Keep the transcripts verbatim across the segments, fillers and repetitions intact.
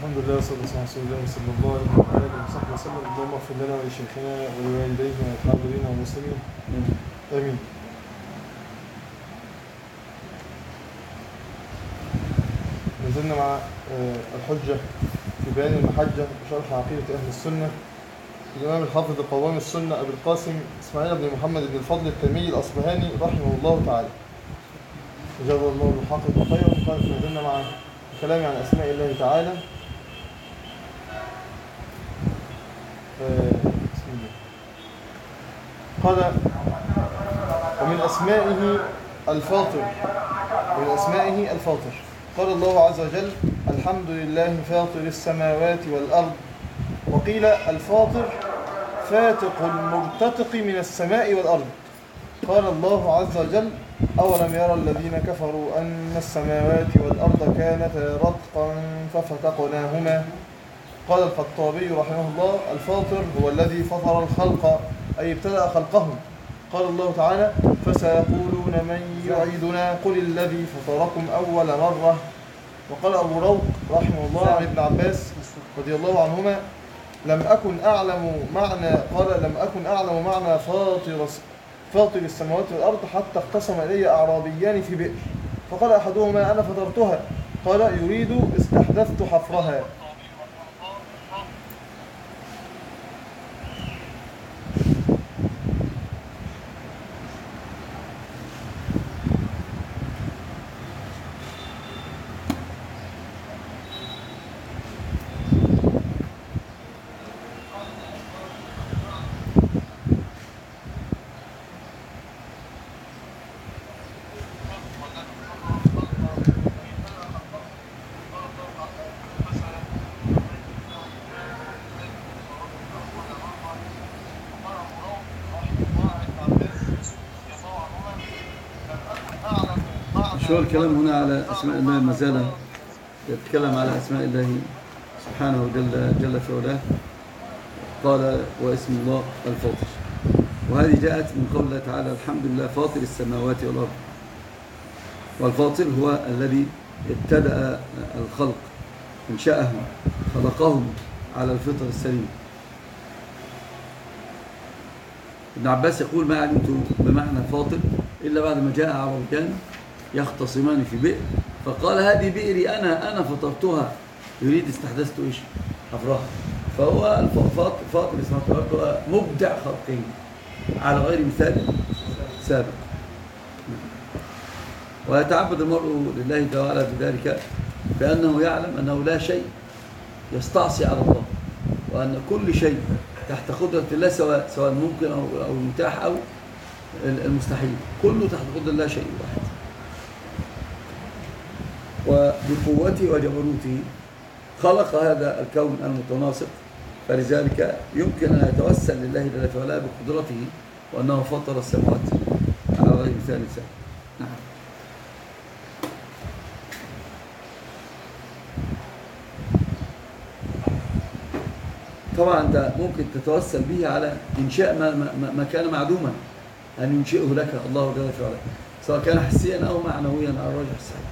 الحمد لله والصلاة والسلام على رسول الله صلى الله عليه وآله وصحبه وسلم. اللهم اغفر لنا ولشيخنا ولوالدينا والحاضرين والمسلمين آمين. نزلنا مع الحجة في بيان المحجة وشرح عقيدة أهل السنة الإمام الحافظ قوام السنة أبي القاسم إسماعيل بن محمد بن الفضل التيمي الأصبهاني رحمه الله تعالى جزاه الله بالحق خيرا. قال نزلنا مع الكلام عن أسماء الله تعالى. بسم الله. قال ومن أسمائه الفاطر ومن أسمائه الفاطر قال الله عز وجل الحمد لله فاطر السماوات والأرض. وقيل الفاطر فاتق المرتتق من السماء والأرض. قال الله عز وجل أولم يرى الذين كفروا أن السماوات والأرض كانتا رتقا ففتقناهما. قال الخطابي رحمه الله الفاطر هو الذي فطر الخلق أي ابتدأ خلقهم. قال الله تعالى فسيقولون من يعيدنا قل الذي فطركم أول مرة. وقال أبو روق رحمه الله عن ابن عباس رضي الله عنهما لم أكن أعلم معنى قال لم أكن أعلم معنى فاطر فاطر السماوات والأرض حتى اختصم إلي أعرابيان في بئر فقال أحدهما أنا فطرتها قال يريد استحدثت حفرها. شو الكلام هنا على أسماء الله ما زال يتكلم على أسماء الله سبحانه جل, جل في علاه. قال واسم الله الفاطر، وهذه جاءت من قول الله تعالى الحمد لله فاطر السماوات والأرض. والفاطر هو الذي ابتدأ الخلق انشأهم خلقهم على الفطر السليم. ابن عباس يقول ما علمت بمعنى فاطر إلا بعد ما جاء عربيان يختصمان في بئر فقال هذه بئري أنا أنا فطرتها يريد استحدثت إيش حفرها. فهو الفاطر فاطر اسمه هو مبدع خلقه على غير مثال سابق. ويتعبد المرء لله تعالى بذلك بأنه يعلم أنه لا شيء يستعصي على الله، وأن كل شيء تحت قدرة الله سواء سواء ممكن أو أو متاح أو المستحيل، كله تحت قدرة الله شيء واحد. وبقوته وجبروته خلق هذا الكون المتناسق، فلذلك يمكن أن يتوسل لله جل وعلا بقدرته وأنه فطر السماوات على غير مثال سابق. نعم. طبعا أنت ممكن تتوسل به على إنشاء ما, ما, ما كان معدوما أن ينشئه لك الله جل وعلا، سواء كان حسيا أو معنويا على الراجح الصحيح.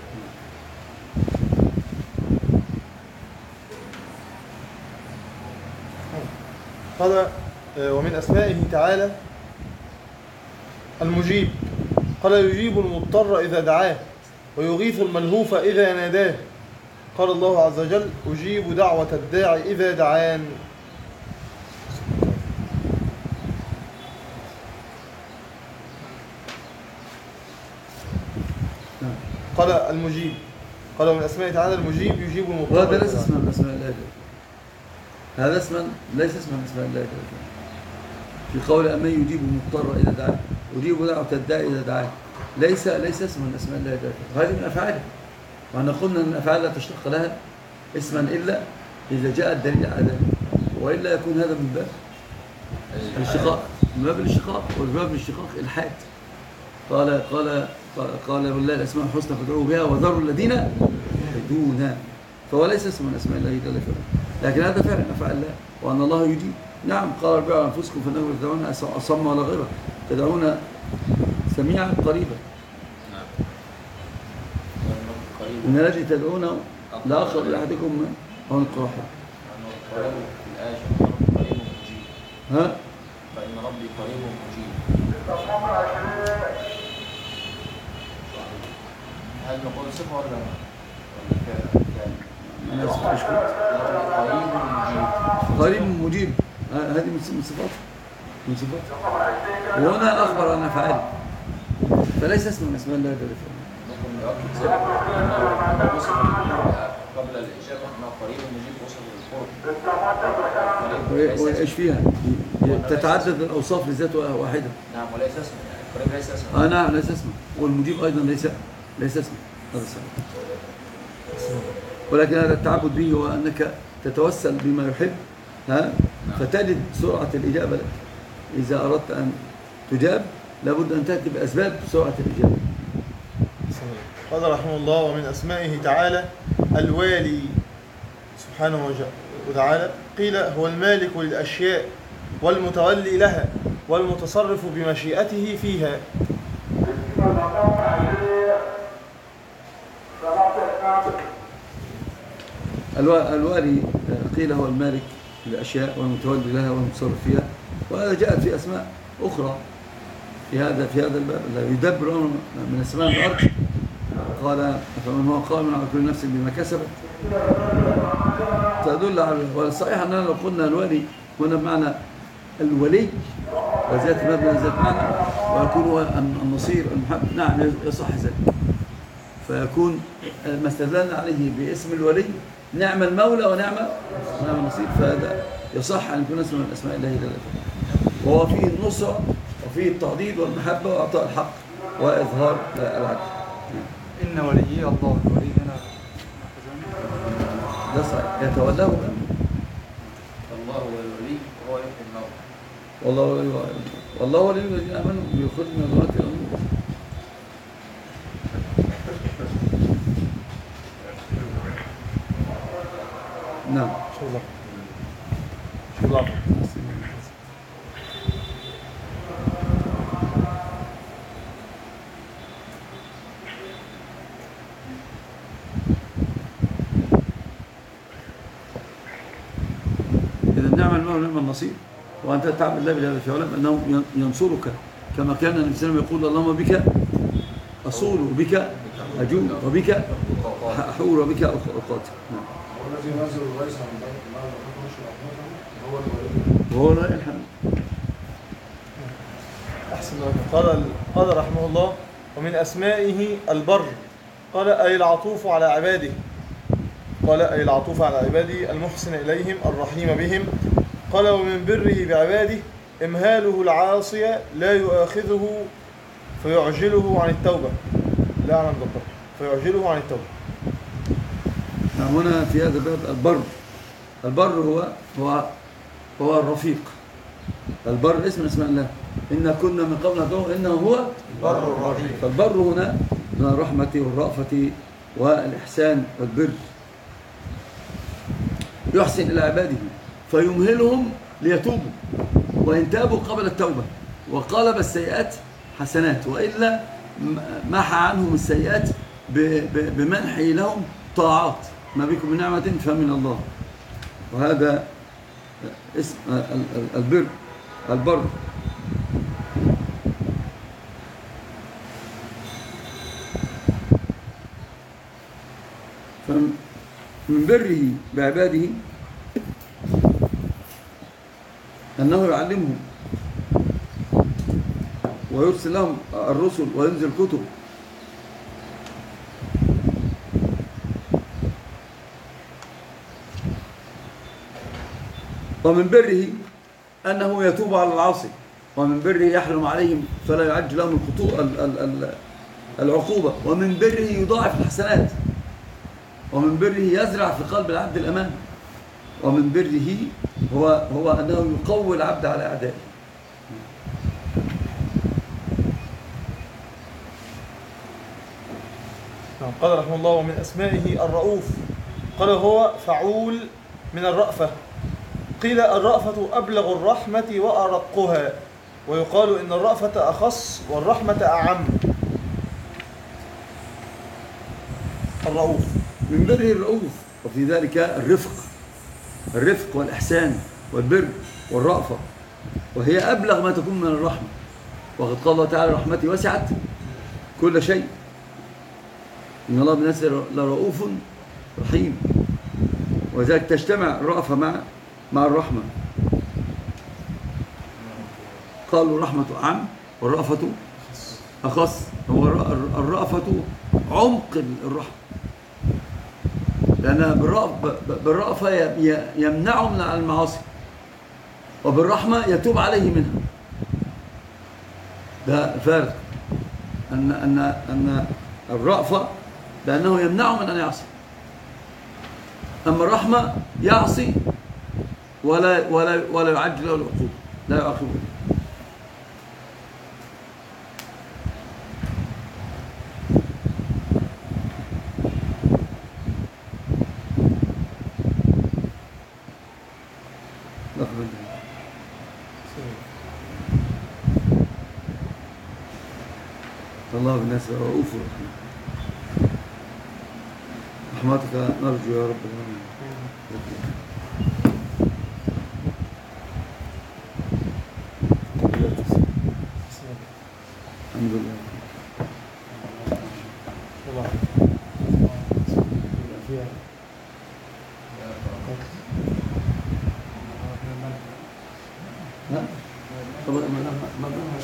قال ومن أسمائه تعالى المجيب. قال يجيب المضطر إذا دعاه ويغيث الملهوف إذا ناداه. قال الله عز وجل أجيب دعوة الداعي إذا دعان. قال المجيب. قال ومن أسمائه تعالى المجيب يجيب المضطر. وهذا ليس اسما من أسماء الله، هذا اسما ليس اسما من أسماء الله في قول أمن يجيب المضطر إذا دعاه يجيب دعوة الداعي إذا دعاه، ليس ليس اسما من أسماء الله، هذه من أفعاله. وأنا قلنا أن الأفعال لا تشتق لها اسما إلا إذا جاء الدليل على ذلك، وإلا يكون هذا من باب الاشتقاق، من باب الاشتقاق، وباب الاشتقاق الحاد. قال قال قال والله الأسماء الحسنى فادعوه بها وذروا الذين يلحدون، فهو ليس اسم من أسماء الله جل وعلا، لكن هذا فعل أفعال الله، وأن الله يجيب. نعم قال ارجعوا عن أنفسكم فإنكم تدعون أصم ولا غيره، تدعون سميعا قريبا. إن الذي تدعونه لا أقرب إلى أحدكم أو نقرأها لأنه قريب في الآية ربي قريب مجيب. ها؟ فإن ربي قريب مجيب. هل نقول صفة ولا ولا فعل؟ أنا أسف مش كنت قريب مجيب. قريب مجيب، ه- هذه من من صفاته من صفاته، وهنا أخبر عن أفعاله، فليس اسم من أسماء الله جل وعلا. ممكن نؤكد ذلك أنه وصف قبل الإجابة أنه قريب مجيب وصف القرب. و- وإيش فيها؟ تتعدد الأوصاف لذات واحدة. نعم وليس اسم، قريب ليس اسم. آه نعم ليس اسمه، والمجيب أيضا ليس ليس اسمه، هذا صحيح. ولكن هذا التعبد به هو أنك تتوسل بما يحب، ها، فتجد سرعة الإجابة لك. إذا أردت أن تجاب لابد أن تأتي بأسباب سرعة الإجابة. قال رحمه الله: ومن أسمائه تعالى الوالي سبحانه وتعالى. قيل هو المالك للأشياء والمتولي لها والمتصرف بمشيئته فيها. الوالي قيل هو المالك للأشياء والمتولي لها والمتصرف فيها، وهذا جاءت في أسماء أخرى في هذا في هذا الباب. الذي يدبر أمر من السماء والأرض، قال فمن هو قائم على كل نفس بما كسبت، تدل على. والصحيح أننا لو قلنا الوالي هنا بمعنى الولي وذات مبنى ذات معنى، ويكون هو النصير المحب، نعم يصح ذلك، فيكون ما استدلنا عليه باسم الولي نعم المولى ونعم نعم النصير، فهذا يصح أن يكون اسم من أسماء الله جل وعلا، وهو فيه النصرة وفيه التعضيد والمحبة وإعطاء الحق وإظهار العدل. إن وليي الله. الولي هنا ده صحيح، يتولاه الله هو الولي وهو يحيي الموت. والله ولي والله ولي الذين آمنوا بيخرج من الظلمات إلى النور. نعم. شو الله شو الله إذا نعم المولى ونعم النصير، وأنت تعبد الله بهذا في علم أنه ينصرك، كما كان النبي صلى الله عليه وسلم يقول اللهم بك أصول وبك أجول وبك أحور وبك أقاتل. والذي نزل الغيث عن ما هو الولي. وهو لا الحمد. أحسن الله. قال قال رحمه الله: ومن أسمائه البر. قال أي العطوف على عباده. قال أي العطوف على عباده المحسن إليهم الرحيم بهم. قال ومن بره بعباده إمهاله العاصي لا يؤاخذه فيعجله عن التوبة، لا عن الضبط، فيعجله عن التوبة. نعم. هنا في هذا الباب البر. البر هو هو هو الرفيق. البر اسم من اسماء الله، إن كنا من قبل ندعوه إنه هو البر الرحيم. فالبر هنا من الرحمة والرأفة والإحسان والبر، يحسن إلى عباده فيمهلهم ليتوبوا، وإن تابوا قبل التوبة وقالب السيئات حسنات، وإلا محى عنهم السيئات بمنحه لهم طاعات. ما بكم من نعمة فمن الله. وهذا اسم البر البر. فمن بره بعباده أنه يعلمهم ويرسل لهم الرسل وينزل كتب، ومن بره أنه يتوب على العاصي، ومن بره يحرم عليهم فلا يعجل لهم العقوبة، ومن بره يضاعف الحسنات، ومن بره يزرع في قلب العبد الأمان، ومن بره هو هو أنه يقوي العبد على أعدائه. قال رحمه الله ومن أسمائه الرؤوف. قال هو فعول من الرأفة. قيل الرأفة أبلغ الرحمة وأرقها، ويقال إن الرأفة أخص والرحمة أعم. الرؤوف من بره الرؤوف وفي ذلك الرفق الرفق والإحسان والبر والرأفة، وهي أبلغ ما تكون من الرحمة. وقد قال الله تعالى رحمتي وسعت كل شيء، إن الله بالناس لرؤوف رحيم. وذلك تجتمع الرأفة مع مع الرحمة. قالوا الرحمة أعم والرأفة أخص. هو الرأفة عمق الرحمة، لأن بالرأفة يمنعه من المعاصي، وبالرحمة يتوب عليه منها. ده فارق، أن أن أن الرأفة لأنه يمنعه من أن يعصي، أما الرحمة يعصي ولا ولا ولا يعجل له العقوبة، لا يعاقبه. الله بالناس رؤوف رحيم. رحمتك نرجو يا رب العالمين. الحمد لله. ها؟ طب ما ما ما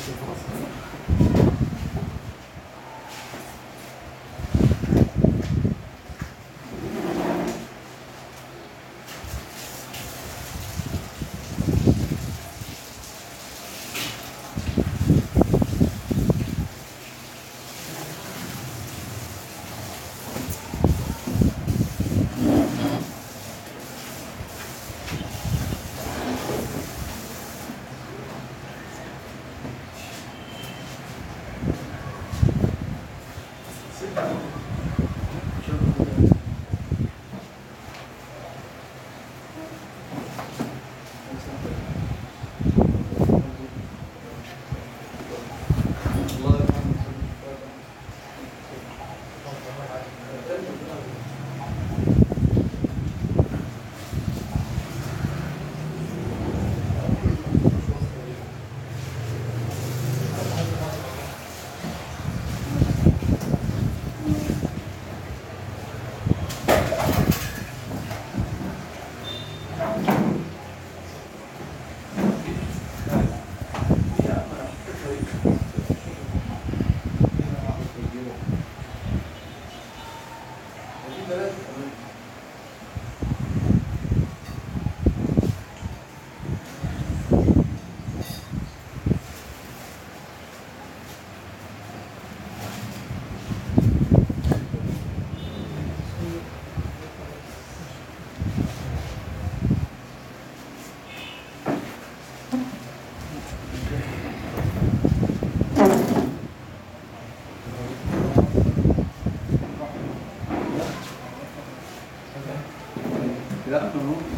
لا ما هو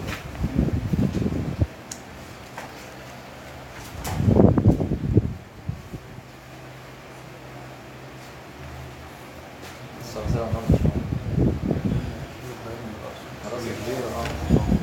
الصلصال خلاص كبير اه